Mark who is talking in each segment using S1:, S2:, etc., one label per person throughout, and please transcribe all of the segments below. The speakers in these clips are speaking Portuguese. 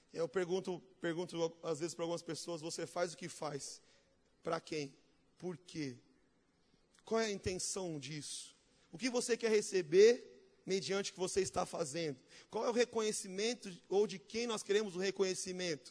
S1: Eu pergunto às vezes para algumas pessoas, você faz o que faz? Para quem? Por quê? Qual é a intenção disso? O que você quer receber mediante o que você está fazendo? Qual é o reconhecimento, ou de quem nós queremos o reconhecimento?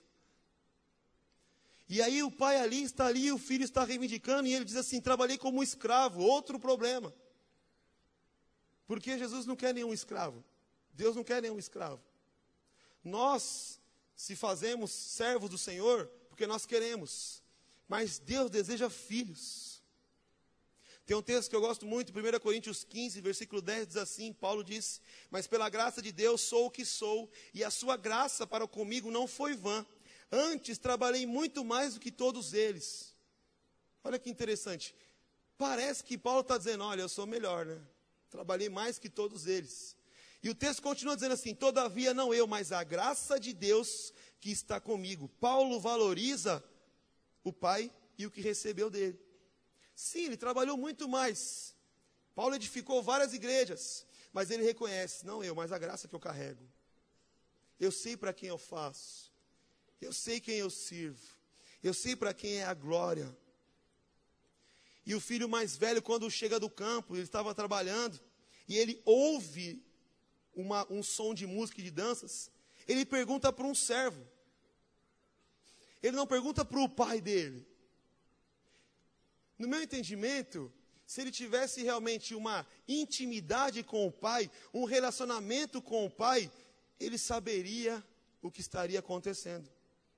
S1: E aí o pai ali está ali, o filho está reivindicando, e ele diz assim, trabalhei como escravo, outro problema. Porque Jesus não quer nenhum escravo. Deus não quer nenhum escravo. Nós, se fazemos servos do Senhor, porque nós queremos. Mas Deus deseja filhos. Tem um texto que eu gosto muito, 1 Coríntios 15, versículo 10, diz assim, Paulo diz, mas pela graça de Deus sou o que sou, e a sua graça para comigo não foi vã. Antes trabalhei muito mais do que todos eles. Olha que interessante. Parece que Paulo está dizendo, olha, eu sou melhor, né? Trabalhei mais que todos eles. E o texto continua dizendo assim, todavia não eu, mas a graça de Deus que está comigo. Paulo valoriza o pai e o que recebeu dele. Sim, ele trabalhou muito mais. Paulo edificou várias igrejas, mas ele reconhece, não eu, mas a graça que eu carrego. Eu sei para quem eu faço. Eu sei quem eu sirvo. Eu sei para quem é a glória. E o filho mais velho, quando chega do campo, ele estava trabalhando, e ele ouve um som de música e de danças, ele pergunta para um servo. Ele não pergunta para o pai dele. No meu entendimento, se ele tivesse realmente uma intimidade com o pai, um relacionamento com o pai, ele saberia o que estaria acontecendo.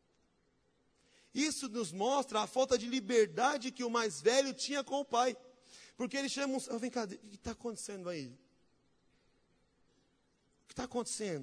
S1: Isso nos mostra a falta de liberdade que o mais velho tinha com o pai. Porque ele chama vem cá, o que está acontecendo aí? O que está acontecendo?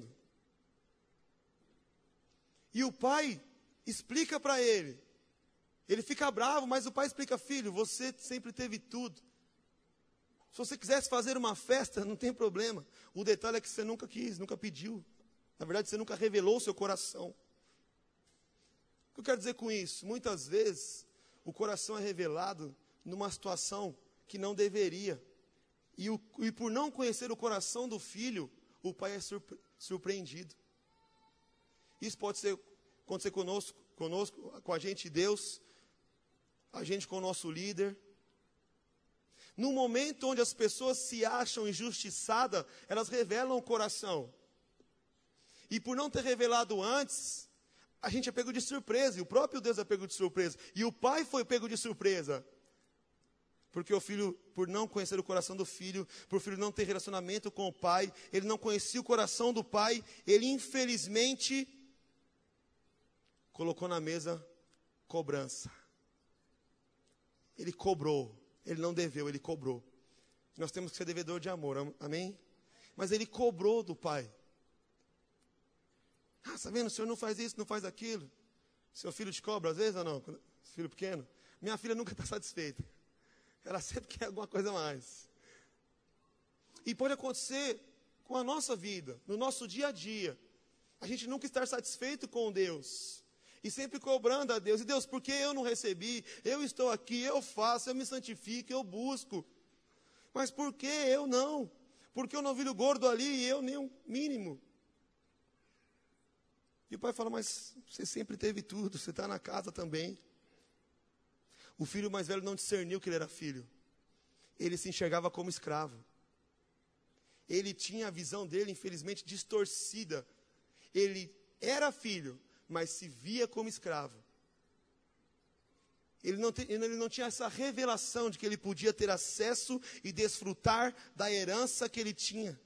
S1: E o pai explica para ele. Ele fica bravo, mas o pai explica, filho, você sempre teve tudo. Se você quisesse fazer uma festa, não tem problema. O detalhe é que você nunca quis, nunca pediu. Na verdade, você nunca revelou o seu coração. O que eu quero dizer com isso? Muitas vezes, o coração é revelado numa situação que não deveria. E por não conhecer o coração do filho, o pai é surpreendido. Isso pode acontecer conosco, com a gente e Deus, a gente com o nosso líder. No momento onde as pessoas se acham injustiçadas, elas revelam o coração. E por não ter revelado antes, a gente é pego de surpresa, e o próprio Deus é pego de surpresa. E o pai foi pego de surpresa. Porque o filho, por não conhecer o coração do filho, por o filho não ter relacionamento com o pai, ele não conhecia o coração do pai, ele infelizmente colocou na mesa cobrança. Ele cobrou, ele não deveu, ele cobrou. Nós temos que ser devedor de amor, amém? Mas ele cobrou do pai. Ah, está vendo, o senhor não faz isso, não faz aquilo. Seu filho te cobra às vezes ou não? Filho pequeno? Minha filha nunca está satisfeita. Ela sempre quer alguma coisa a mais. E pode acontecer com a nossa vida, no nosso dia a dia. A gente nunca estar satisfeito com Deus. E sempre cobrando a Deus. E Deus, por que eu não recebi? Eu estou aqui, eu faço, eu me santifico, eu busco. Mas por que eu não? Por que eu não viro gordo ali e eu nem o mínimo? E o pai fala, mas você sempre teve tudo, você está na casa também. O filho mais velho não discerniu que ele era filho. Ele se enxergava como escravo. Ele tinha a visão dele, infelizmente, distorcida. Ele era filho, mas se via como escravo. Ele não tinha essa revelação de que ele podia ter acesso e desfrutar da herança que ele tinha.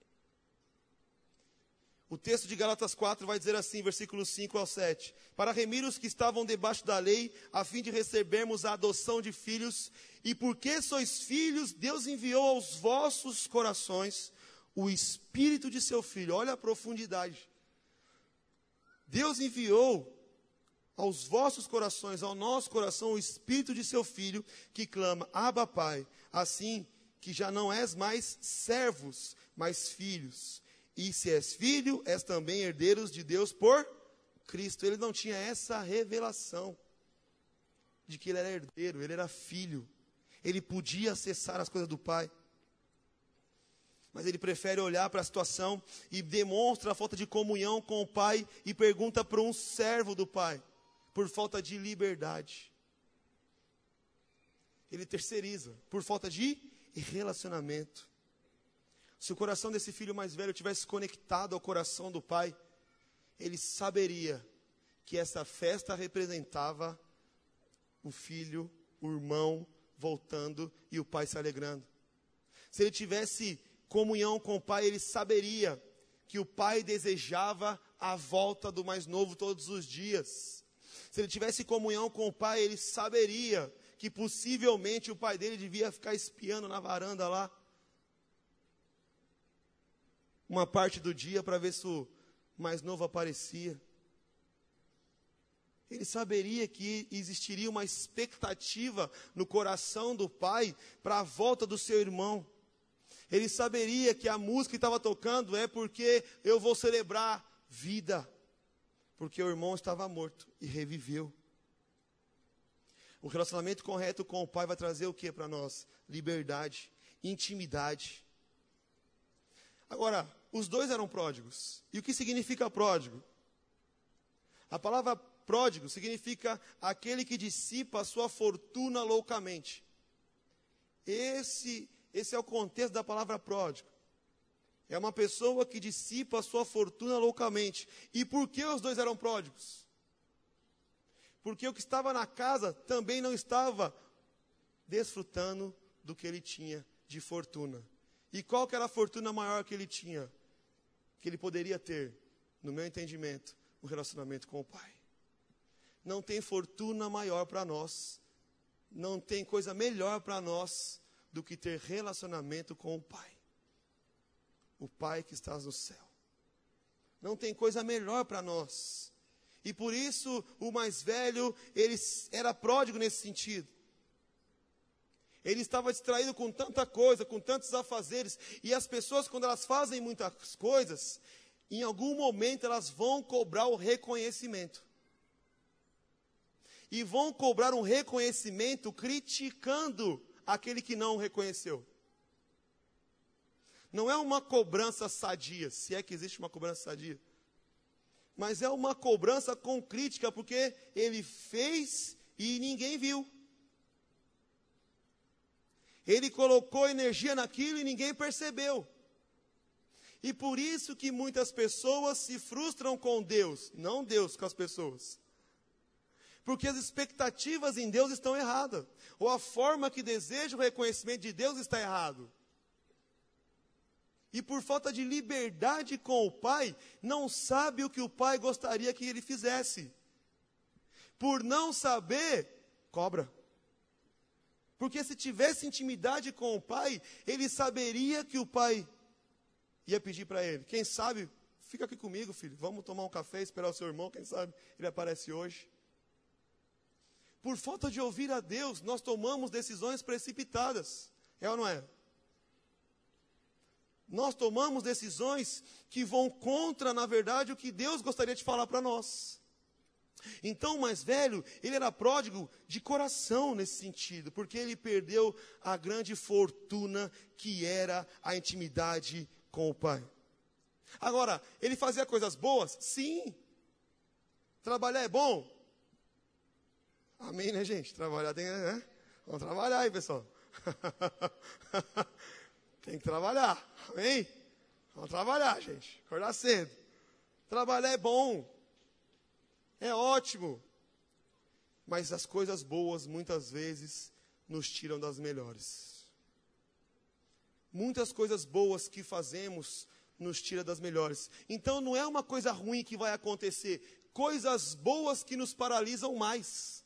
S1: O texto de Gálatas 4 vai dizer assim, versículos 5 ao 7. Para remir os que estavam debaixo da lei, a fim de recebermos a adoção de filhos. E porque sois filhos, Deus enviou aos vossos corações o Espírito de seu Filho. Olha a profundidade. Deus enviou aos vossos corações, ao nosso coração, o Espírito de seu Filho, que clama, Abba, Pai. Assim que já não és mais servos, mas filhos. E se és filho, és também herdeiros de Deus por Cristo. Ele não tinha essa revelação de que ele era herdeiro, ele era filho. Ele podia acessar as coisas do Pai. Mas ele prefere olhar para a situação e demonstra a falta de comunhão com o pai e pergunta para um servo do pai, por falta de liberdade. Ele terceiriza, por falta de relacionamento. Se o coração desse filho mais velho tivesse conectado ao coração do pai, ele saberia que essa festa representava o filho, o irmão voltando e o pai se alegrando. Se ele tivesse comunhão com o pai, ele saberia que o pai desejava a volta do mais novo todos os dias. Se ele tivesse comunhão com o pai, ele saberia que possivelmente o pai dele devia ficar espiando na varanda lá uma parte do dia para ver se o mais novo aparecia. Ele saberia que existiria uma expectativa no coração do pai para a volta do seu irmão. Ele saberia que a música que estava tocando é porque eu vou celebrar vida, porque o irmão estava morto e reviveu. O relacionamento correto com o pai vai trazer o que para nós? Liberdade, intimidade. Agora, os dois eram pródigos. E o que significa pródigo? A palavra pródigo significa aquele que dissipa a sua fortuna loucamente. Esse é o contexto da palavra pródigo. É uma pessoa que dissipa a sua fortuna loucamente. E por que os dois eram pródigos? Porque o que estava na casa também não estava desfrutando do que ele tinha de fortuna. E qual que era a fortuna maior que ele tinha? Que ele poderia ter, no meu entendimento, um relacionamento com o pai. Não tem fortuna maior para nós, não tem coisa melhor para nós do que ter relacionamento com o pai. O pai que está no céu. Não tem coisa melhor para nós. E por isso o mais velho, ele era pródigo nesse sentido. Ele estava distraído com tanta coisa, com tantos afazeres. E as pessoas, quando elas fazem muitas coisas, em algum momento elas vão cobrar o reconhecimento. E vão cobrar um reconhecimento criticando aquele que não o reconheceu. Não é uma cobrança sadia, se é que existe uma cobrança sadia. Mas é uma cobrança com crítica, porque ele fez e ninguém viu. Ele colocou energia naquilo e ninguém percebeu. E por isso que muitas pessoas se frustram com Deus, não Deus com as pessoas. Porque as expectativas em Deus estão erradas. Ou a forma que deseja o reconhecimento de Deus está errado. E por falta de liberdade com o pai, não sabe o que o pai gostaria que ele fizesse. Por não saber, cobra. Porque se tivesse intimidade com o pai, ele saberia que o pai ia pedir para ele. Quem sabe, fica aqui comigo, filho, vamos tomar um café, esperar o seu irmão, quem sabe ele aparece hoje. Por falta de ouvir a Deus, nós tomamos decisões precipitadas. É ou não é? Nós tomamos decisões que vão contra, na verdade, o que Deus gostaria de falar para nós. Então, o mais velho, ele era pródigo de coração nesse sentido, porque ele perdeu a grande fortuna que era a intimidade com o pai. Agora, ele fazia coisas boas? Sim. Trabalhar é bom? Amém, né, gente? Trabalhar tem, né? Vamos trabalhar aí, pessoal. Tem que trabalhar, amém? Vamos trabalhar, gente. Acordar cedo. Trabalhar é bom. É ótimo. Mas as coisas boas, muitas vezes, nos tiram das melhores. Muitas coisas boas que fazemos, nos tira das melhores. Então, não é uma coisa ruim que vai acontecer. Coisas boas que nos paralisam mais.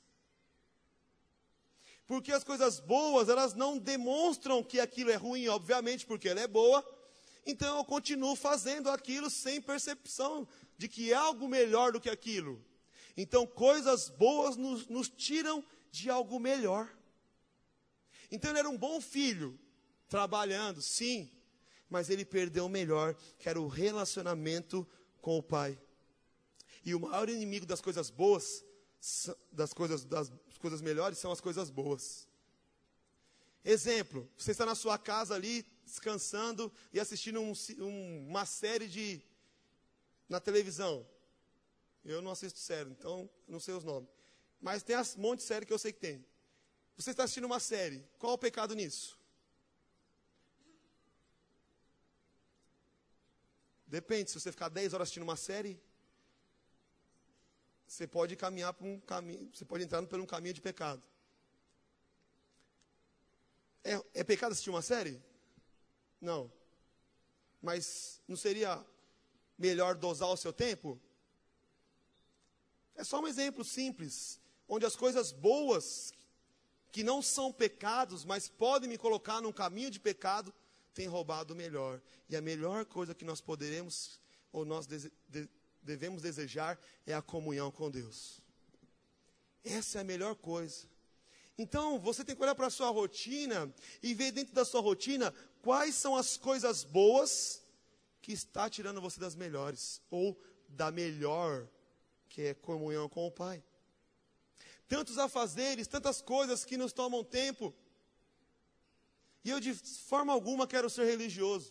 S1: Porque as coisas boas, elas não demonstram que aquilo é ruim, obviamente, porque ela é boa. Então eu continuo fazendo aquilo sem percepção de que é algo melhor do que aquilo. Então coisas boas nos tiram de algo melhor. Então ele era um bom filho, trabalhando, sim. Mas ele perdeu o melhor, que era o relacionamento com o pai. E o maior inimigo das coisas boas, das coisas melhores, são as coisas boas. Exemplo, você está na sua casa ali, descansando e assistindo uma série na televisão. Eu não assisto série, então não sei os nomes. Mas tem um monte de série que eu sei que tem. Você está assistindo uma série, qual o pecado nisso? Depende, se você ficar 10 horas assistindo uma série, você pode caminhar por um caminho, você pode entrar por um caminho de pecado. É pecado assistir uma série? Não. Mas não seria melhor dosar o seu tempo? É só um exemplo simples, onde as coisas boas, que não são pecados, mas podem me colocar num caminho de pecado, têm roubado o melhor. E a melhor coisa que nós poderemos, ou nós devemos desejar, é a comunhão com Deus. Essa é a melhor coisa. Então, você tem que olhar para a sua rotina e ver dentro da sua rotina quais são as coisas boas que está tirando você das melhores, ou da melhor, que é comunhão com o Pai. Tantos afazeres, tantas coisas que nos tomam tempo. E eu de forma alguma quero ser religioso.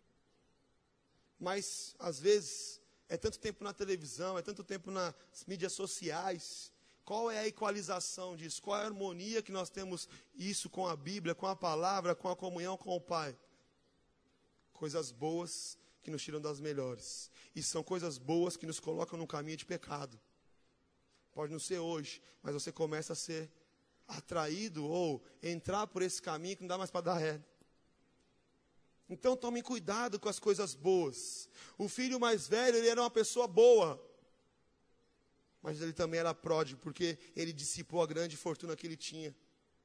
S1: Mas, às vezes, é tanto tempo na televisão, é tanto tempo nas mídias sociais. Qual é a equalização disso? Qual é a harmonia que nós temos isso com a Bíblia, com a palavra, com a comunhão com o Pai? Coisas boas que nos tiram das melhores. E são coisas boas que nos colocam num caminho de pecado. Pode não ser hoje, mas você começa a ser atraído ou entrar por esse caminho que não dá mais para dar ré. Então tome cuidado com as coisas boas. O filho mais velho, ele era uma pessoa boa. Mas ele também era pródigo, porque ele dissipou a grande fortuna que ele tinha.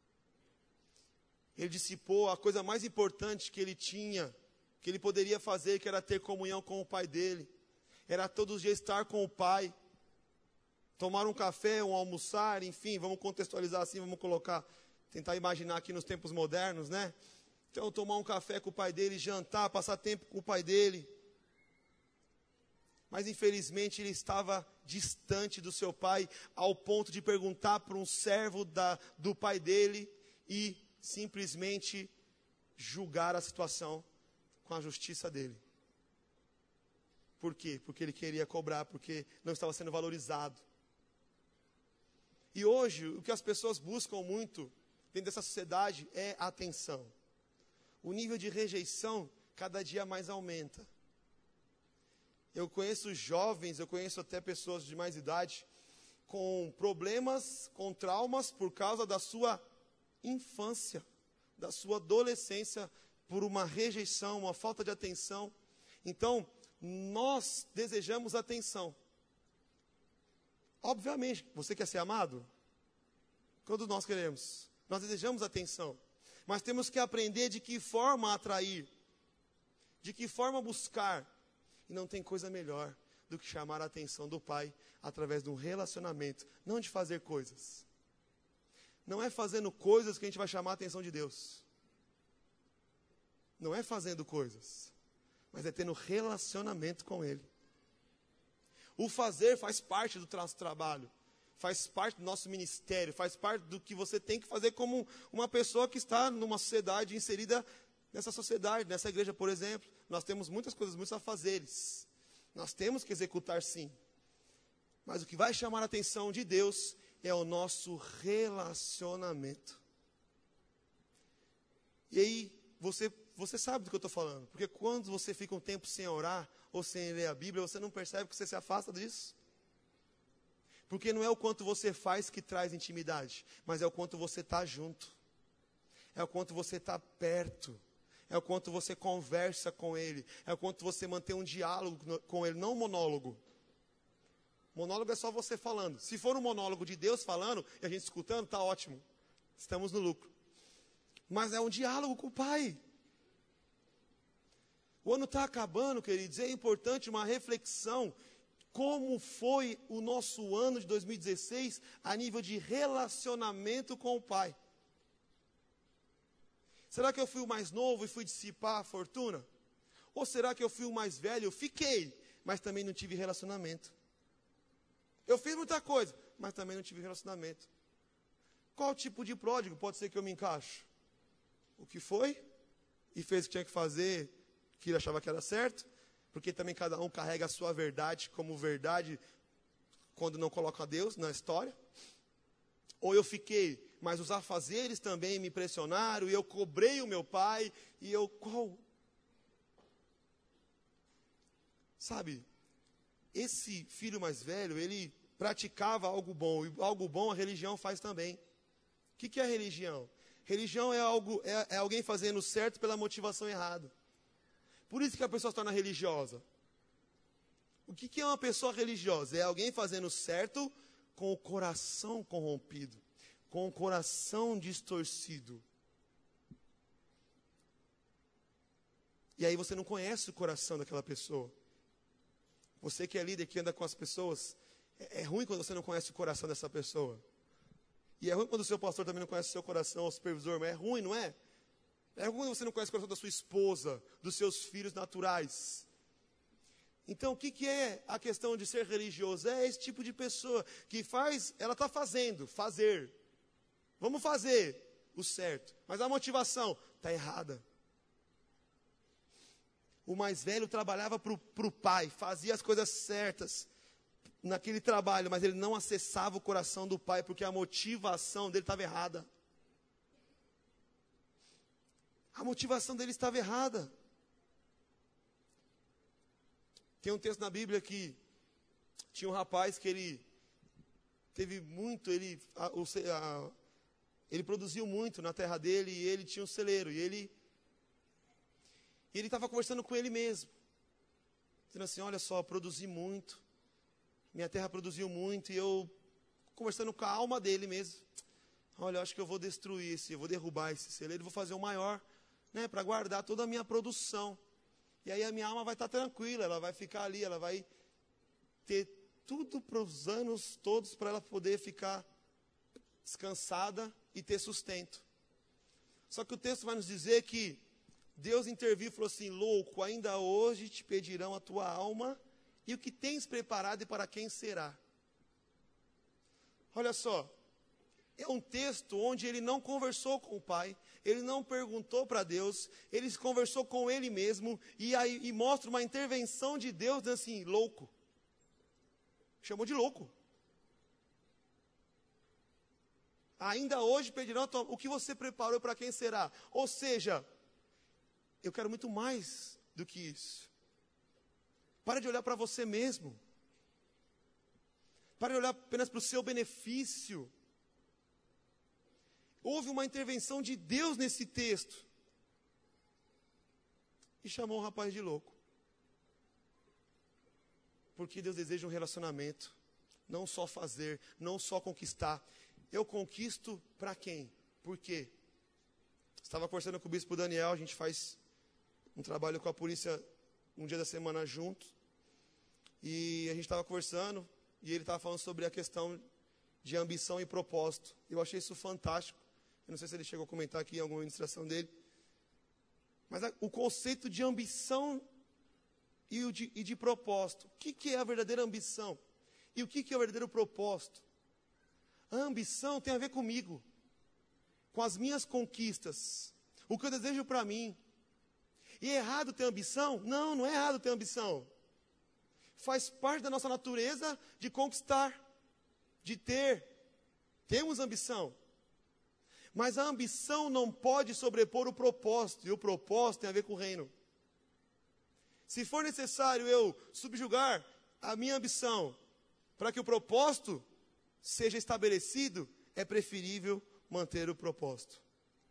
S1: Ele dissipou a coisa mais importante que ele tinha, que ele poderia fazer, que era ter comunhão com o pai dele. Era todos os dias estar com o pai. Tomar um café, um almoçar, enfim, vamos contextualizar assim, vamos tentar imaginar aqui nos tempos modernos, né? Então, tomar um café com o pai dele, jantar, passar tempo com o pai dele. Mas, infelizmente, ele estava distante do seu pai, ao ponto de perguntar para um servo do pai dele e simplesmente julgar a situação com a justiça dele. Por quê? Porque ele queria cobrar, porque não estava sendo valorizado. E hoje, o que as pessoas buscam muito dentro dessa sociedade é atenção. O nível de rejeição cada dia mais aumenta. Eu conheço jovens, eu conheço até pessoas de mais idade, com problemas, com traumas por causa da sua infância, da sua adolescência, por uma rejeição, uma falta de atenção. Então, nós desejamos atenção. Obviamente, você quer ser amado? Todos nós queremos. Nós desejamos atenção. Mas temos que aprender de que forma atrair, de que forma buscar. E não tem coisa melhor do que chamar a atenção do Pai através de um relacionamento, não de fazer coisas. Não é fazendo coisas que a gente vai chamar a atenção de Deus. Não é fazendo coisas, mas é tendo relacionamento com Ele. O fazer faz parte do nosso trabalho, faz parte do nosso ministério, faz parte do que você tem que fazer como uma pessoa que está numa sociedade, inserida nessa sociedade, nessa igreja, por exemplo. Nós temos muitas coisas, muitos afazeres. Nós temos que executar sim. Mas o que vai chamar a atenção de Deus é o nosso relacionamento. E aí, você sabe do que eu estou falando. Porque quando você fica um tempo sem orar, ou sem ler a Bíblia, você não percebe que você se afasta disso. Porque não é o quanto você faz que traz intimidade, mas é o quanto você está junto. É o quanto você está perto. É o quanto você conversa com Ele. É o quanto você mantém um diálogo com Ele, não um monólogo. Monólogo é só você falando. Se for um monólogo de Deus falando e a gente escutando, está ótimo. Estamos no lucro. Mas é um diálogo com o Pai. O ano está acabando, queridos. É importante uma reflexão. Como foi o nosso ano de 2016 a nível de relacionamento com o Pai? Será que eu fui o mais novo e fui dissipar a fortuna? Ou será que eu fui o mais velho? Eu fiquei, mas também não tive relacionamento. Eu fiz muita coisa, mas também não tive relacionamento. Qual tipo de pródigo pode ser que eu me encaixo? O que foi e fez o que tinha que fazer, que ele achava que era certo, porque também cada um carrega a sua verdade como verdade quando não coloca Deus na história. Ou eu fiquei, mas os afazeres também me pressionaram, e eu cobrei o meu pai, e eu, qual? Sabe, esse filho mais velho, ele praticava algo bom, e algo bom a religião faz também. O que é religião? Religião é alguém fazendo certo pela motivação errada. Por isso que a pessoa se torna religiosa. O que é uma pessoa religiosa? É alguém fazendo certo com o coração corrompido, com o coração distorcido. E aí você não conhece o coração daquela pessoa. Você que é líder, que anda com as pessoas, é ruim quando você não conhece o coração dessa pessoa. E é ruim quando o seu pastor também não conhece o seu coração, o supervisor, mas é ruim, não é? É ruim quando você não conhece o coração da sua esposa, dos seus filhos naturais. Então, o que é a questão de ser religioso? É esse tipo de pessoa que faz, ela está fazer. Vamos fazer o certo. Mas a motivação está errada. O mais velho trabalhava para o pai, fazia as coisas certas naquele trabalho, mas ele não acessava o coração do pai, porque a motivação dele estava errada. A motivação dele estava errada. Tem um texto na Bíblia que tinha um rapaz que ele teve muito, ele produziu muito na terra dele, e ele tinha um celeiro, e ele estava conversando com ele mesmo, dizendo assim, olha só, produzi muito, minha terra produziu muito, e eu, conversando com a alma dele mesmo, olha, eu acho que eu vou destruir eu vou derrubar esse celeiro, vou fazer o maior, né, para guardar toda a minha produção, e aí a minha alma vai estar tranquila, ela vai ficar ali, ela vai ter tudo para os anos todos, para ela poder ficar descansada e ter sustento. Só que o texto vai nos dizer que Deus interviu e falou assim, louco, ainda hoje te pedirão a tua alma, e o que tens preparado e para quem será? Olha só, é um texto onde ele não conversou com o pai, ele não perguntou para Deus, ele conversou com ele mesmo, e mostra uma intervenção de Deus, assim, louco. Chamou de louco. Ainda hoje pedirão a tua alma, o que você preparou para quem será? Ou seja, eu quero muito mais do que isso. Para de olhar para você mesmo. Para de olhar apenas para o seu benefício. Houve uma intervenção de Deus nesse texto. E chamou o rapaz de louco. Porque Deus deseja um relacionamento. Não só fazer, não só conquistar. Eu conquisto para quem? Por quê? Estava conversando com o bispo Daniel, a gente faz um trabalho com a polícia um dia da semana juntos, e a gente estava conversando, e ele estava falando sobre a questão de ambição e propósito. Eu achei isso fantástico. Eu não sei se ele chegou a comentar aqui em alguma ministração dele, mas o conceito de ambição e de propósito. O que é a verdadeira ambição? E o que é o verdadeiro propósito? A ambição tem a ver comigo, com as minhas conquistas, o que eu desejo para mim. E é errado ter ambição? Não, não é errado ter ambição. Faz parte da nossa natureza de conquistar, de ter. Temos ambição. Mas a ambição não pode sobrepor o propósito, e o propósito tem a ver com o reino. Se for necessário eu subjugar a minha ambição para que o propósito seja estabelecido, é preferível manter o propósito.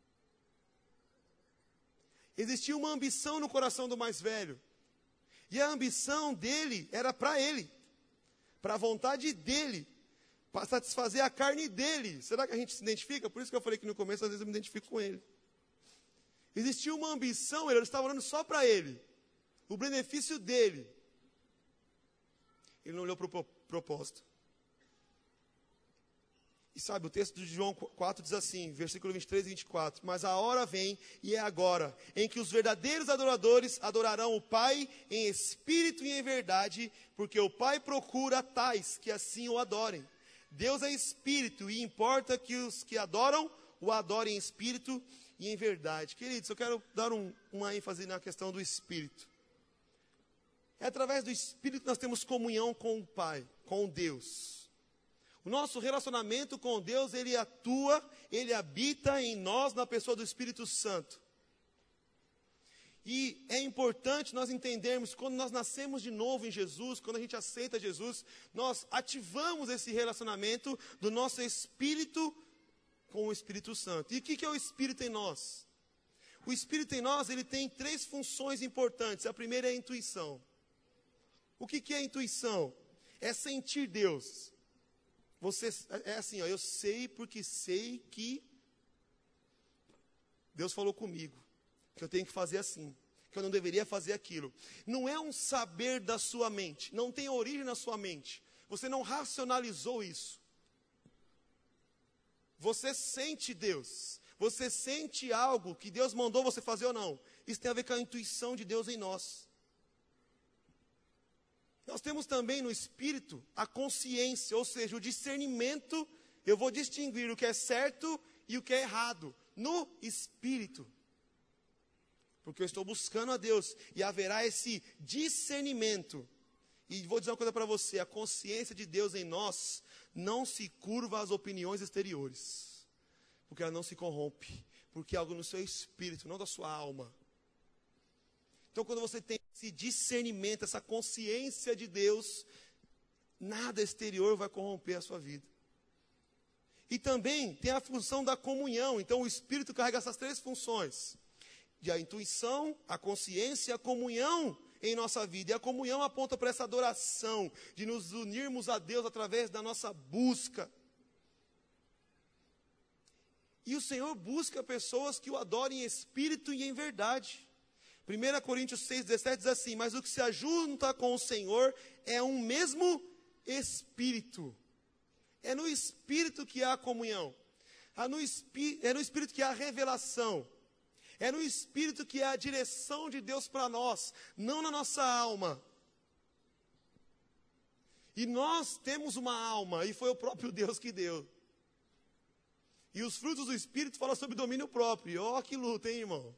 S1: Existia uma ambição no coração do mais velho. E a ambição dele era para ele. Para a vontade dele. Para satisfazer a carne dele. Será que a gente se identifica? Por isso que eu falei que no começo, às vezes eu me identifico com ele. Existia uma ambição, ele estava olhando só para ele. O benefício dele. Ele não olhou para o propósito. E sabe, o texto de João 4 diz assim, versículo 23 e 24. Mas a hora vem, e é agora, em que os verdadeiros adoradores adorarão o Pai em espírito e em verdade, porque o Pai procura tais que assim o adorem. Deus é espírito, e importa que os que adoram, o adorem em espírito e em verdade. Queridos, eu quero dar uma ênfase na questão do Espírito. É através do Espírito que nós temos comunhão com o Pai, com Deus. O nosso relacionamento com Deus, ele atua, ele habita em nós na pessoa do Espírito Santo. E é importante nós entendermos, quando nós nascemos de novo em Jesus, quando a gente aceita Jesus, nós ativamos esse relacionamento do nosso Espírito com o Espírito Santo. E o que é o Espírito em nós? O Espírito em nós, ele tem 3 funções importantes. A primeira é a intuição. O que é a intuição? É sentir Deus. É assim, eu sei porque sei que Deus falou comigo, que eu tenho que fazer assim, que eu não deveria fazer aquilo. Não é um saber da sua mente, não tem origem na sua mente. Você não racionalizou isso. Você sente Deus. Você sente algo que Deus mandou você fazer ou não. Isso tem a ver com a intuição de Deus em nós. Nós temos também no Espírito a consciência, ou seja, o discernimento. Eu vou distinguir o que é certo e o que é errado no Espírito. Porque eu estou buscando a Deus e haverá esse discernimento. E vou dizer uma coisa para você, a consciência de Deus em nós não se curva às opiniões exteriores. Porque ela não se corrompe, porque é algo no seu espírito, não da sua alma. Então, quando você tem esse discernimento, essa consciência de Deus, nada exterior vai corromper a sua vida. E também tem a função da comunhão. Então, o Espírito carrega essas 3 funções. A intuição, a consciência e a comunhão em nossa vida. E a comunhão aponta para essa adoração, de nos unirmos a Deus através da nossa busca. E o Senhor busca pessoas que o adorem em espírito e em verdade. 1 Coríntios 6,17 diz assim: mas o que se ajunta com o Senhor é um mesmo Espírito. É no Espírito que há a comunhão. É no Espírito que há a revelação. É no Espírito que há a direção de Deus para nós, não na nossa alma. E nós temos uma alma, e foi o próprio Deus que deu. E os frutos do Espírito falam sobre domínio próprio. Ó, que luta, hein, irmão?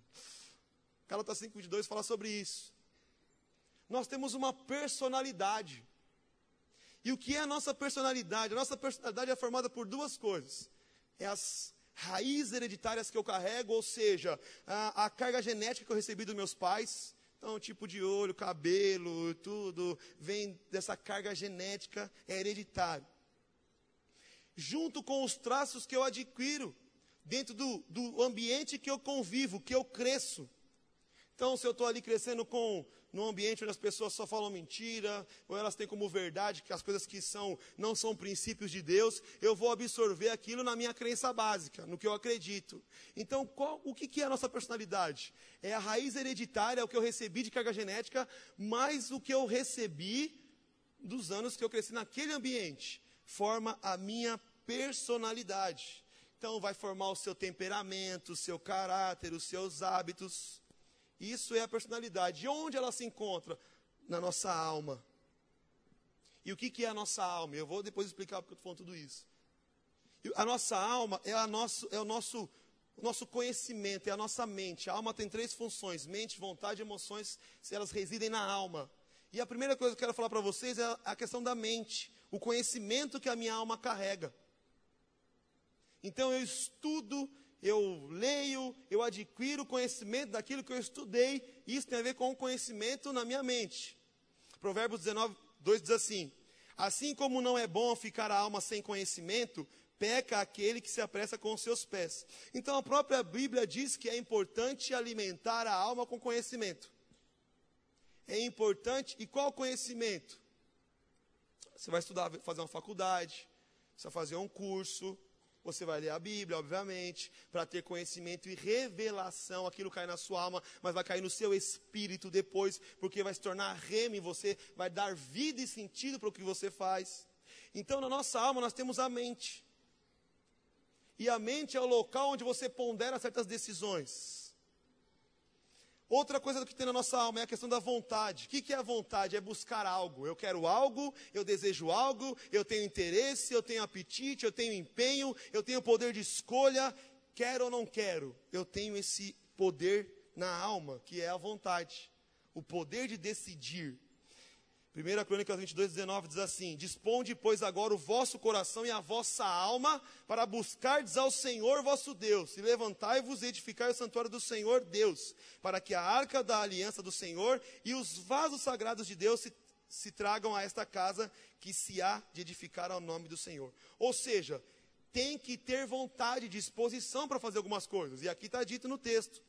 S1: Gálatas 5:22 fala sobre isso. Nós temos uma personalidade. E o que é a nossa personalidade? A nossa personalidade é formada por 2 coisas. É as raízes hereditárias que eu carrego, ou seja, a carga genética que eu recebi dos meus pais. Então, tipo de olho, cabelo, tudo, vem dessa carga genética, é hereditário. Junto com os traços que eu adquiro, dentro do ambiente que eu convivo, que eu cresço. Então, se eu estou ali crescendo num ambiente onde as pessoas só falam mentira, ou elas têm como verdade que as coisas que não são princípios de Deus, eu vou absorver aquilo na minha crença básica, no que eu acredito. Então, o que é a nossa personalidade? É a raiz hereditária, o que eu recebi de carga genética, mais o que eu recebi dos anos que eu cresci naquele ambiente. Forma a minha personalidade. Então, vai formar o seu temperamento, o seu caráter, os seus hábitos. Isso é a personalidade. E onde ela se encontra? Na nossa alma. E o que é a nossa alma? Eu vou depois explicar porque eu estou falando tudo isso. A nossa alma é o nosso conhecimento, é a nossa mente. A alma tem 3 funções: mente, vontade e emoções, se elas residem na alma. E a primeira coisa que eu quero falar para vocês é a questão da mente. O conhecimento que a minha alma carrega. Então eu estudo, eu leio, eu adquiro conhecimento daquilo que eu estudei. E isso tem a ver com o conhecimento na minha mente. Provérbios 19:2 diz assim: assim como não é bom ficar a alma sem conhecimento, peca aquele que se apressa com os seus pés. Então a própria Bíblia diz que é importante alimentar a alma com conhecimento. É importante. E qual conhecimento? Você vai estudar, fazer uma faculdade, você vai fazer um curso, você vai ler a Bíblia, obviamente, para ter conhecimento e revelação. Aquilo cai na sua alma, mas vai cair no seu espírito depois, porque vai se tornar rema em você, vai dar vida e sentido para o que você faz. Então, na nossa alma, nós temos a mente. E a mente é o local onde você pondera certas decisões. Outra coisa que tem na nossa alma é a questão da vontade. O que é a vontade? É buscar algo. Eu quero algo, eu desejo algo, eu tenho interesse, eu tenho apetite, eu tenho empenho, eu tenho poder de escolha. quero ou não quero, eu tenho esse poder na alma, que é a vontade. O poder de decidir. 1 Crônicas 22:19 diz assim: Disponde, pois, agora o vosso coração e a vossa alma para buscardes ao Senhor vosso Deus, e levantai-vos e edificai o santuário do Senhor Deus, para que a arca da aliança do Senhor e os vasos sagrados de Deus se tragam a esta casa que se há de edificar ao nome do Senhor. Ou seja, tem que ter vontade, disposição para fazer algumas coisas. E aqui está dito no texto: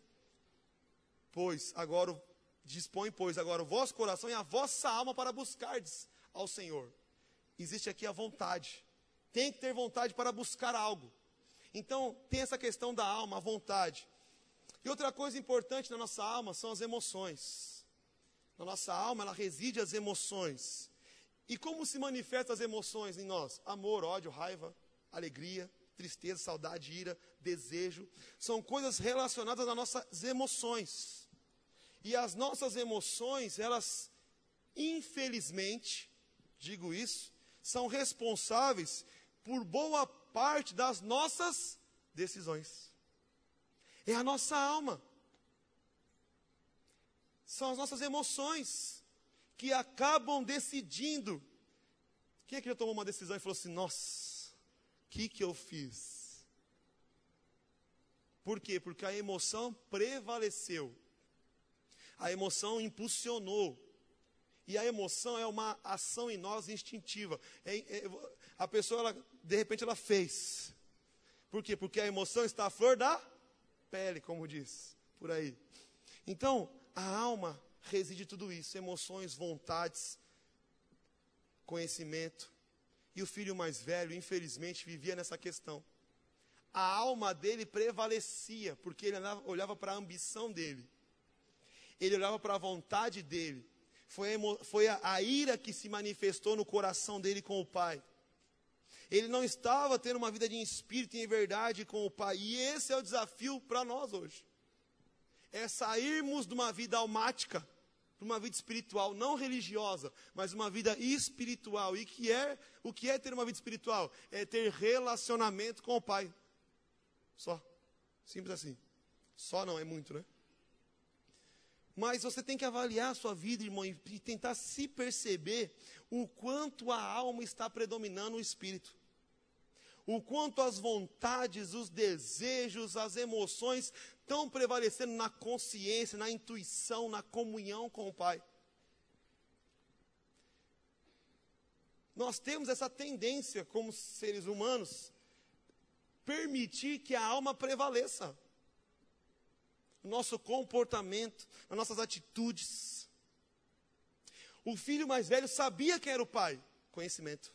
S1: Dispõe, pois, agora o vosso coração e a vossa alma para buscardes ao Senhor. Existe aqui a vontade. Tem que ter vontade para buscar algo. Então, tem essa questão da alma, a vontade. E outra coisa importante na nossa alma são as emoções. Na nossa alma, ela reside as emoções. E como se manifestam as emoções em nós? Amor, ódio, raiva, alegria, tristeza, saudade, ira, desejo. São coisas relacionadas às nossas emoções. E as nossas emoções, elas, infelizmente, digo isso, são responsáveis por boa parte das nossas decisões. É a nossa alma. São as nossas emoções que acabam decidindo. Quem é que já tomou uma decisão e falou assim: nossa, o que eu fiz? Por quê? Porque a emoção prevaleceu. A emoção impulsionou. E a emoção é uma ação em nós instintiva. A pessoa, de repente, ela fez. Por quê? Porque a emoção está à flor da pele, como diz por aí. Então, a alma reside tudo isso. Emoções, vontades, conhecimento. E o filho mais velho, infelizmente, vivia nessa questão. A alma dele prevalecia, porque ele olhava para a ambição dele. Ele olhava para a vontade dele. Foi a ira que se manifestou no coração dele com o pai. Ele não estava tendo uma vida de espírito e em verdade com o pai. E esse é o desafio para nós hoje. É sairmos de uma vida almática, para uma vida espiritual, não religiosa, mas uma vida espiritual. E o que é ter uma vida espiritual? É ter relacionamento com o pai. Só. Simples assim. Só não, é muito, né? Mas você tem que avaliar a sua vida, irmão, e tentar se perceber o quanto a alma está predominando o espírito. O quanto as vontades, os desejos, as emoções estão prevalecendo na consciência, na intuição, na comunhão com o Pai. Nós temos essa tendência, como seres humanos, permitir que a alma prevaleça. No nosso comportamento, nas nossas atitudes. O filho mais velho sabia quem era o pai, conhecimento.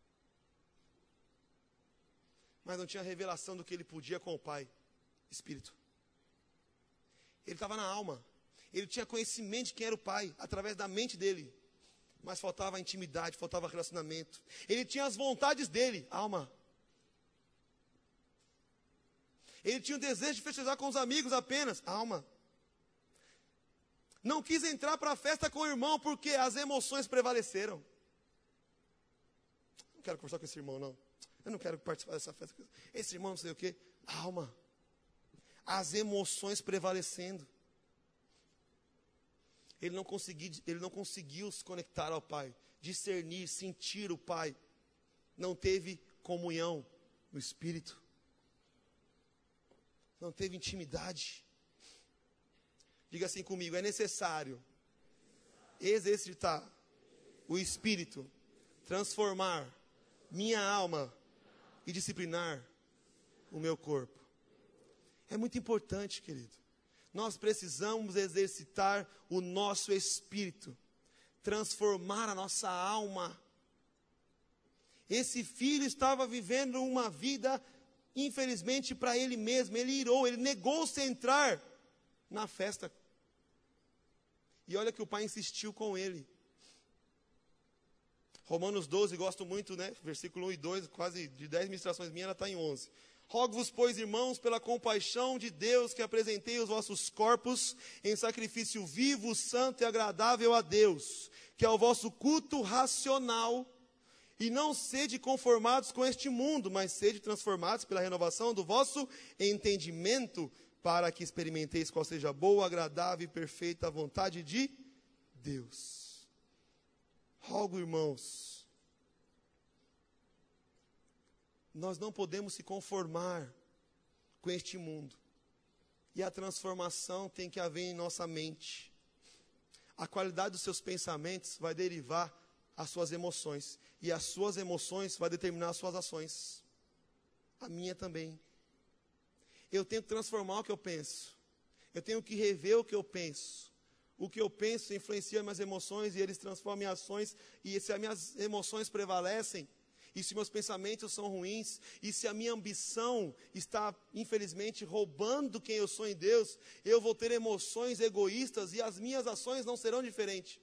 S1: Mas não tinha revelação do que ele podia com o pai, espírito. Ele estava na alma. Ele tinha conhecimento de quem era o pai, através da mente dele. Mas faltava intimidade, faltava relacionamento. Ele tinha as vontades dele, alma. Ele tinha o desejo de festejar com os amigos apenas, alma. Não quis entrar para a festa com o irmão porque as emoções prevaleceram. Não quero conversar com esse irmão, não. Eu não quero participar dessa festa. Esse irmão não sei o quê. Alma. As emoções prevalecendo. Ele não conseguiu se conectar ao Pai. Discernir, sentir o Pai. Não teve comunhão no Espírito. Não teve intimidade. Diga assim comigo: é necessário exercitar o Espírito, transformar minha alma e disciplinar o meu corpo. É muito importante, querido. Nós precisamos exercitar o nosso espírito, transformar a nossa alma. Esse filho estava vivendo uma vida, infelizmente, para ele mesmo. Ele irou, ele negou-se a entrar na festa. E olha que o pai insistiu com ele. Romanos 12, gosto muito, né? Versículo 1 e 2, quase de 10 ministrações minhas, ela está em 11. Rogo-vos, pois, irmãos, pela compaixão de Deus, que apresentei os vossos corpos em sacrifício vivo, santo e agradável a Deus, que é o vosso culto racional. E não sede conformados com este mundo, mas sede transformados pela renovação do vosso entendimento, para que experimenteis qual seja a boa, agradável e perfeita vontade de Deus. Rogo, irmãos, nós não podemos se conformar com este mundo. E a transformação tem que haver em nossa mente. A qualidade dos seus pensamentos vai derivar as suas emoções. E as suas emoções vai determinar as suas ações. A minha também. Eu tenho que transformar o que eu penso. Eu tenho que rever o que eu penso. O que eu penso influencia minhas emoções e eles transformam em ações. E se as minhas emoções prevalecem, e se meus pensamentos são ruins, e se a minha ambição está, infelizmente, roubando quem eu sou em Deus, eu vou ter emoções egoístas e as minhas ações não serão diferentes.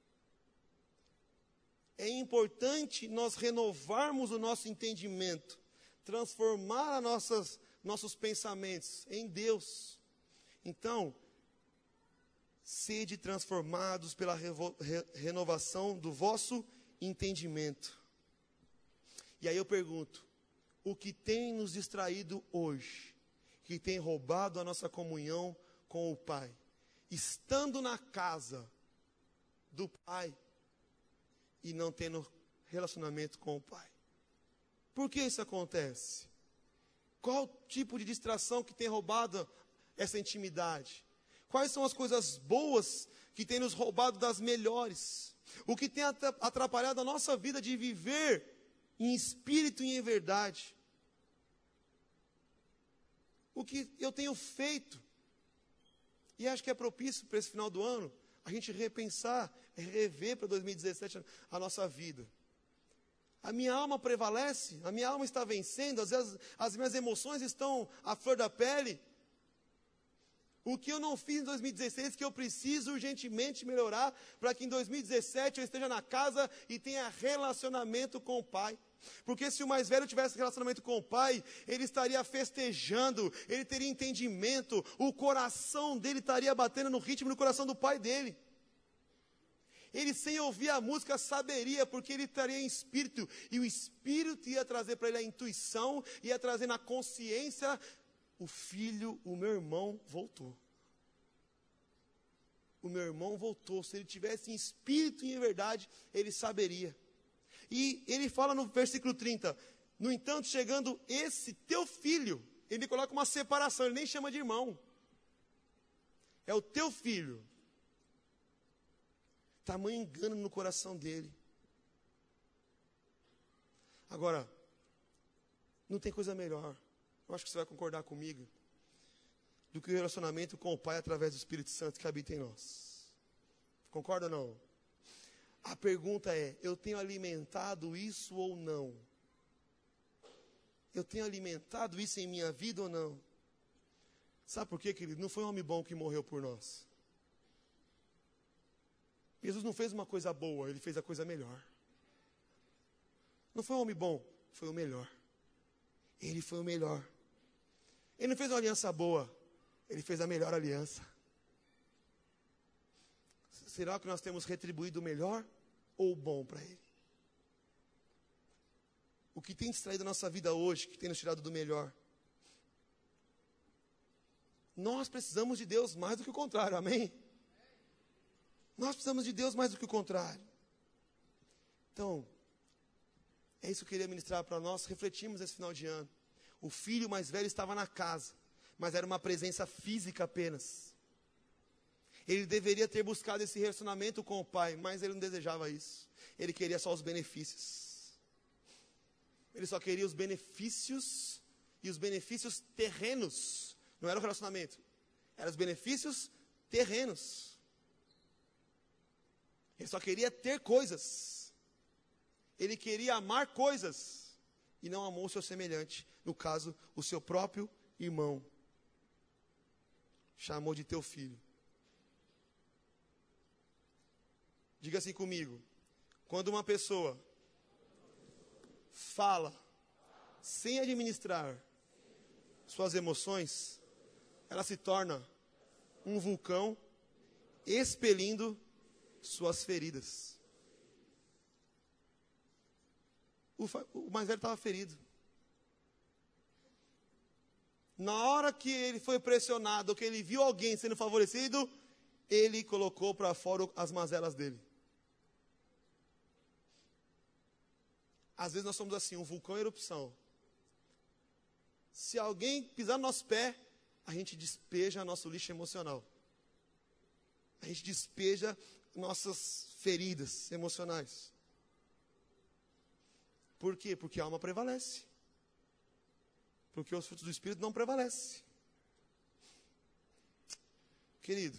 S1: É importante nós renovarmos o nosso entendimento, transformar nossos pensamentos em Deus. Então, sede transformados pela renovação do vosso entendimento. E aí eu pergunto, o que tem nos distraído hoje, que tem roubado a nossa comunhão com o Pai, estando na casa do Pai e não tendo relacionamento com o Pai? Por que isso acontece? Qual tipo de distração que tem roubado essa intimidade? Quais são as coisas boas que tem nos roubado das melhores? O que tem atrapalhado a nossa vida de viver em espírito e em verdade? O que eu tenho feito? E acho que é propício para esse final do ano a gente repensar, rever para 2017 a nossa vida. A minha alma prevalece, a minha alma está vencendo, às vezes as minhas emoções estão à flor da pele. O que eu não fiz em 2016, que eu preciso urgentemente melhorar, para que em 2017 eu esteja na casa e tenha relacionamento com o Pai. Porque se o mais velho tivesse relacionamento com o Pai, ele estaria festejando, ele teria entendimento, o coração dele estaria batendo no ritmo do coração do Pai dele. Ele, sem ouvir a música, saberia, porque ele estaria em espírito, e o espírito ia trazer para ele a intuição, ia trazer na consciência: o filho, o meu irmão voltou. O meu irmão voltou. Se ele tivesse em espírito e em verdade, ele saberia. E ele fala no versículo 30, no entanto, chegando esse teu filho, ele coloca uma separação, ele nem chama de irmão. É o teu filho. Tamanho engano no coração dele. Agora, não tem coisa melhor, eu acho que você vai concordar comigo, do que o relacionamento com o Pai através do Espírito Santo que habita em nós. Concorda ou não? A pergunta é, eu tenho alimentado isso ou não? Eu tenho alimentado isso em minha vida ou não? Sabe por quê, querido? Não foi um homem bom que morreu por nós. Jesus não fez uma coisa boa, ele fez a coisa melhor. Não foi um homem bom, foi o melhor. Ele foi o melhor. Ele não fez uma aliança boa, ele fez a melhor aliança. Será que nós temos retribuído o melhor ou o bom para ele? O que tem distraído a nossa vida hoje, que tem nos tirado do melhor? Nós precisamos de Deus mais do que o contrário, amém? Nós precisamos de Deus mais do que o contrário. Então, é isso que eu queria ministrar para nós. Refletimos esse final de ano. O filho mais velho estava na casa, mas era uma presença física apenas. Ele deveria ter buscado esse relacionamento com o Pai, mas ele não desejava isso. Ele queria só os benefícios. Ele só queria os benefícios, e os benefícios terrenos. Não era o relacionamento, eram os benefícios terrenos. Ele só queria ter coisas. Ele queria amar coisas. E não amou o seu semelhante. No caso, o seu próprio irmão. Chamou de teu filho. Diga assim comigo. Quando uma pessoa fala sem administrar suas emoções, ela se torna um vulcão expelindo suas feridas. o mais velho estava ferido. Na hora que ele foi pressionado, que ele viu alguém sendo favorecido, ele colocou para fora as mazelas dele. Às vezes nós somos assim, um vulcão em erupção. Se alguém pisar no nosso pé, a gente despeja nosso lixo emocional. A gente despeja nossas feridas emocionais. Por quê? Porque a alma prevalece. Porque os frutos do Espírito não prevalecem. Querido,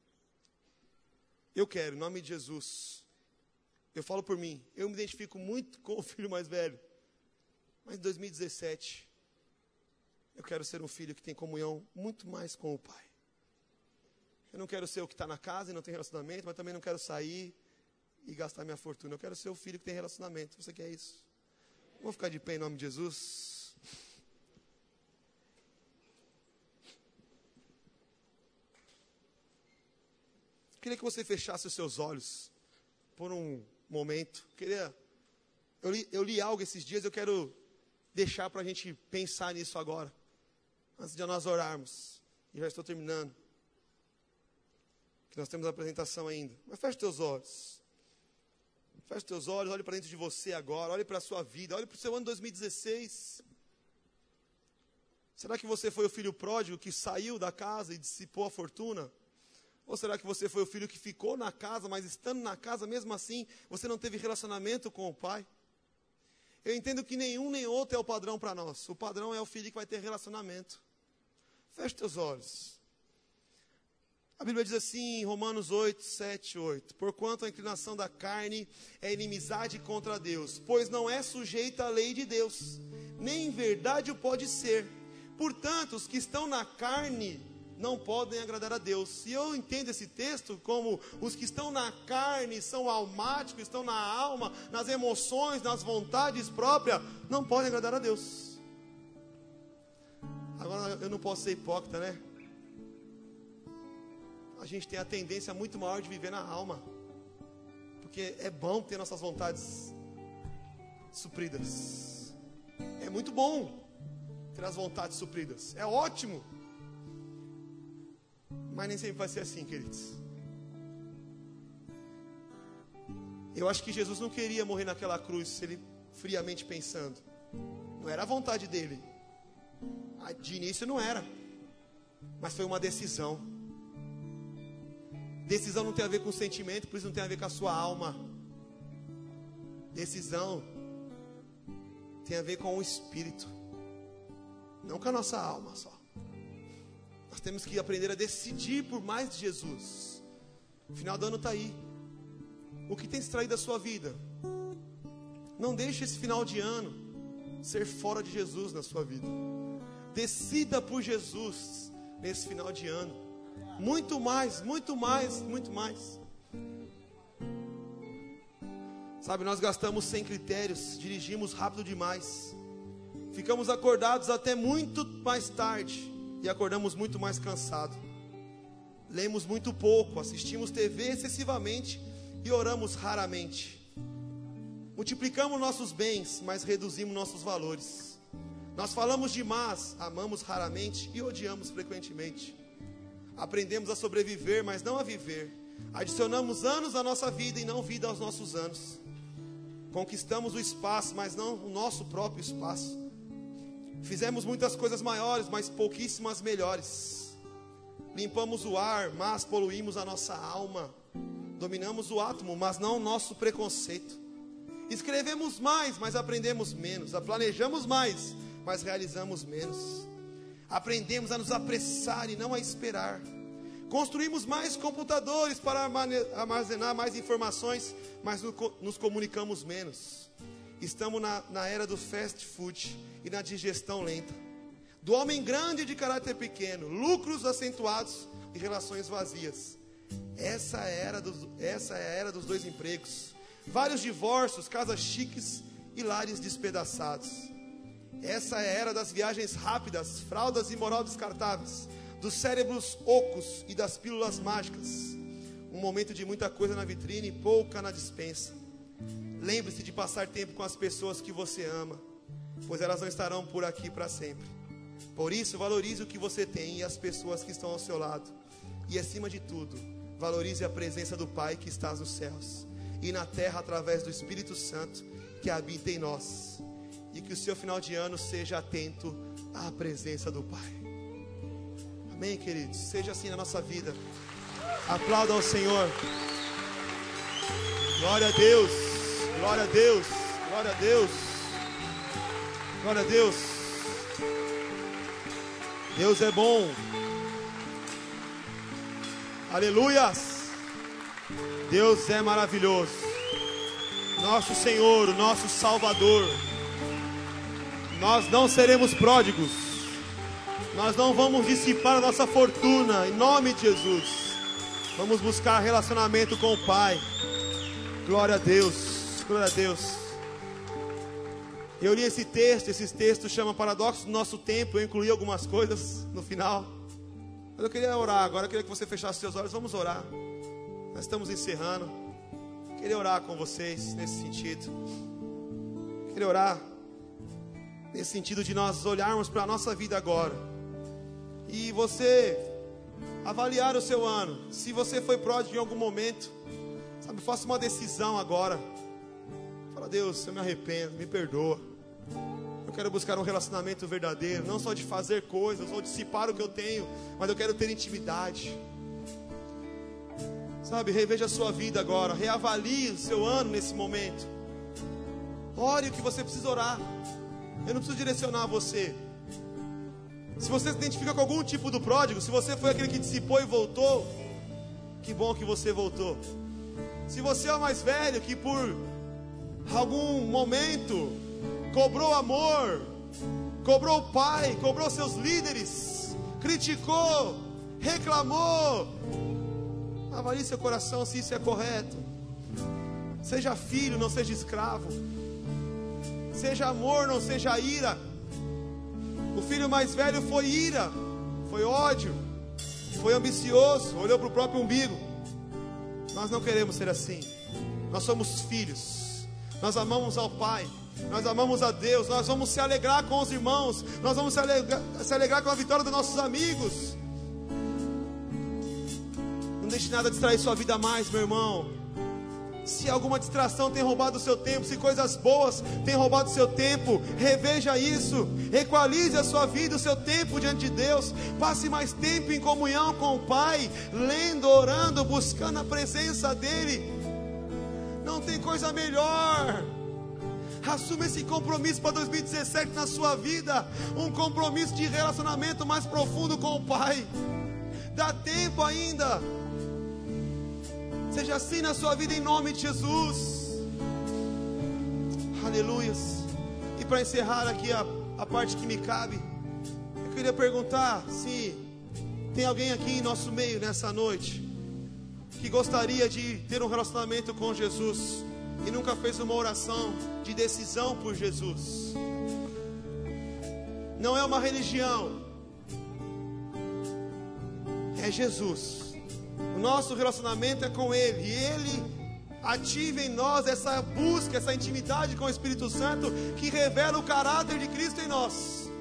S1: eu quero, em nome de Jesus, eu falo por mim, eu me identifico muito com o filho mais velho. Mas em 2017, eu quero ser um filho que tem comunhão muito mais com o Pai. Eu não quero ser o que está na casa e não tem relacionamento, mas também não quero sair e gastar minha fortuna. Eu quero ser o filho que tem relacionamento. Você quer isso? Vamos ficar de pé em nome de Jesus? Queria que você fechasse os seus olhos por um momento. Eu li algo esses dias, eu quero deixar para a gente pensar nisso agora, antes de nós orarmos. E já estou terminando, que nós temos a apresentação ainda. Mas feche teus olhos. Feche teus olhos, olhe para dentro de você agora, olhe para a sua vida, olhe para o seu ano 2016. Será que você foi o filho pródigo que saiu da casa e dissipou a fortuna? Ou será que você foi o filho que ficou na casa, mas estando na casa, mesmo assim, você não teve relacionamento com o pai? Eu entendo que nenhum nem outro é o padrão para nós. O padrão é o filho que vai ter relacionamento. Feche teus olhos. A Bíblia diz assim em Romanos 8, 7, 8. Porquanto a inclinação da carne é inimizade contra Deus, pois não é sujeita à lei de Deus, nem em verdade o pode ser. Portanto, os que estão na carne não podem agradar a Deus. E eu entendo esse texto como os que estão na carne, são almáticos, estão na alma, nas emoções, nas vontades próprias, não podem agradar a Deus. Agora, eu não posso ser hipócrita, né? A gente tem a tendência muito maior de viver na alma, porque é bom ter nossas vontades supridas. É muito bom ter as vontades supridas. É ótimo. Mas nem sempre vai ser assim, queridos. Eu acho que Jesus não queria morrer naquela cruz, ele friamente pensando. Não era a vontade dele. De início não era. Mas foi uma decisão. Decisão não tem a ver com sentimento, por isso não tem a ver com a sua alma. Decisão tem a ver com o Espírito, não com a nossa alma só. Nós temos que aprender a decidir por mais de Jesus. O final do ano está aí. O que tem extraído da sua vida? Não deixe esse final de ano ser fora de Jesus na sua vida. Decida por Jesus nesse final de ano. Muito mais, muito mais, muito mais. Sabe, nós gastamos sem critérios, dirigimos rápido demais. Ficamos acordados até muito mais tarde. E acordamos muito mais cansados. Lemos muito pouco, assistimos TV excessivamente e oramos raramente. Multiplicamos nossos bens, mas reduzimos nossos valores. Nós falamos demais, amamos raramente e odiamos frequentemente. Aprendemos a sobreviver, mas não a viver. Adicionamos anos à nossa vida e não vida aos nossos anos. Conquistamos o espaço, mas não o nosso próprio espaço. Fizemos muitas coisas maiores, mas pouquíssimas melhores. Limpamos o ar, mas poluímos a nossa alma. Dominamos o átomo, mas não o nosso preconceito. Escrevemos mais, mas aprendemos menos. Planejamos mais, mas realizamos menos. Aprendemos a nos apressar e não a esperar. Construímos mais computadores para armazenar mais informações, mas nos comunicamos menos. Estamos na era do fast food e na digestão lenta. Do homem grande de caráter pequeno, lucros acentuados e relações vazias. Essa é a era dos dois empregos. Vários divórcios, casas chiques e lares despedaçados. Essa é a era das viagens rápidas, fraldas e moral descartáveis, dos cérebros ocos e das pílulas mágicas. Um momento de muita coisa na vitrine e pouca na despensa. lembre-se de passar tempo com as pessoas que você ama, pois elas não estarão por aqui para sempre. Por isso, valorize o que você tem e as pessoas que estão ao seu lado. E acima de tudo, valorize a presença do Pai que está nos céus e na terra através do Espírito Santo que habita em nós. E que o seu final de ano seja atento à presença do Pai. Amém, queridos? Seja assim na nossa vida. Aplauda ao Senhor. Glória a Deus. Glória a Deus. Glória a Deus. Glória a Deus. Deus é bom. Aleluias. Deus é maravilhoso. Nosso Senhor, o nosso Salvador. Nós não seremos pródigos. Nós não vamos dissipar a nossa fortuna. Em nome de Jesus. Vamos buscar relacionamento com o Pai. Glória a Deus. Glória a Deus. Eu li esse texto chama Paradoxo do Nosso Tempo. Eu incluí algumas coisas no final. Mas eu queria orar agora. Eu queria que você fechasse seus olhos. Vamos orar. Nós estamos encerrando. Eu queria orar com vocês nesse sentido. Eu queria orar nesse sentido de nós olharmos para a nossa vida agora. E você avaliar o seu ano. Se você foi pródigo em algum momento, sabe, faça uma decisão agora. Fala: Deus, eu me arrependo, me perdoa. Eu quero buscar um relacionamento verdadeiro, não só de fazer coisas ou dissipar o que eu tenho, mas eu quero ter intimidade. Sabe, reveja a sua vida agora, reavalie o seu ano nesse momento. Ore o que você precisa orar. Eu não preciso direcionar você. Se você se identifica com algum tipo do pródigo, se você foi aquele que dissipou e voltou, que bom que você voltou. Se você é o mais velho que por algum momento cobrou amor, cobrou o pai, cobrou seus líderes, criticou, reclamou, avalie seu coração se isso é correto. Seja filho, não seja escravo. Seja amor, não seja ira. O filho mais velho foi ira, foi ódio, foi ambicioso, olhou para o próprio umbigo. Nós não queremos ser assim. Nós somos filhos. Nós amamos ao Pai. Nós amamos a Deus. Nós vamos se alegrar com os irmãos. Nós vamos se alegrar com a vitória dos nossos amigos. Não deixe nada distrair sua vida mais, meu irmão. Se alguma distração tem roubado o seu tempo, se coisas boas têm roubado o seu tempo, reveja isso. Equalize a sua vida, o seu tempo diante de Deus. Passe mais tempo em comunhão com o Pai, lendo, orando, buscando a presença dEle. Não tem coisa melhor. Assuma esse compromisso para 2017 na sua vida. Um compromisso de relacionamento mais profundo com o Pai. Dá tempo ainda. Seja assim na sua vida em nome de Jesus. Aleluias. E para encerrar aqui a parte que me cabe, eu queria perguntar se tem alguém aqui em nosso meio nessa noite que gostaria de ter um relacionamento com Jesus e nunca fez uma oração de decisão por Jesus. Não é uma religião, é Jesus. O nosso relacionamento é com Ele. E Ele ativa em nós essa busca, essa intimidade com o Espírito Santo, que revela o caráter de Cristo em nós.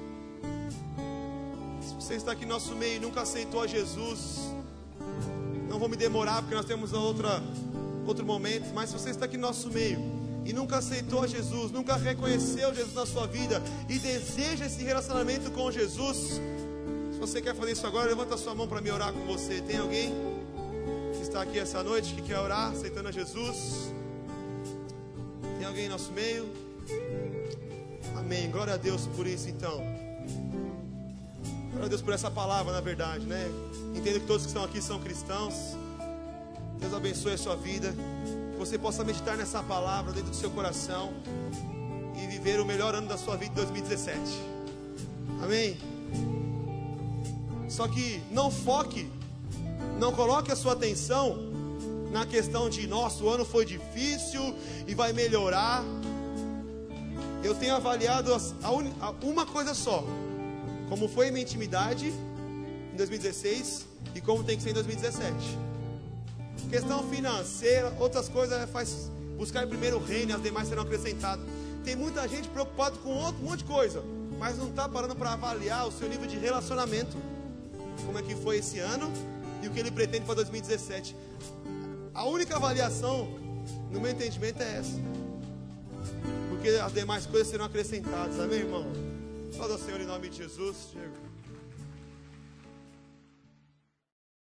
S1: Se você está aqui no nosso meio e nunca aceitou a Jesus, não vou me demorar porque nós temos outro momento. Mas se você está aqui no nosso meio e nunca aceitou a Jesus, nunca reconheceu Jesus na sua vida e deseja esse relacionamento com Jesus, se você quer fazer isso agora, levanta a sua mão para me orar com você. Tem alguém que está aqui essa noite que quer orar, aceitando a Jesus? Tem alguém em nosso meio? Amém, glória a Deus por isso então. Glória a Deus por essa palavra, na verdade, né? Entendo que todos que estão aqui são cristãos. Deus abençoe a sua vida, que você possa meditar nessa palavra dentro do seu coração e viver o melhor ano da sua vida em 2017. Amém? Só que não coloque a sua atenção na questão de: nossa, o ano foi difícil e vai melhorar. Eu tenho avaliado uma coisa só: como foi a minha intimidade em 2016 e como tem que ser em 2017. Questão financeira, outras coisas Buscar primeiro o reino e as demais serão acrescentadas. Tem muita gente preocupada com um monte de coisa, mas não está parando para avaliar o seu nível de relacionamento. Como é que foi esse ano e o que ele pretende para 2017. A única avaliação, no meu entendimento, é essa. Porque as demais coisas serão acrescentadas. Amém, irmão? Fala ao Senhor em nome de Jesus, Diego.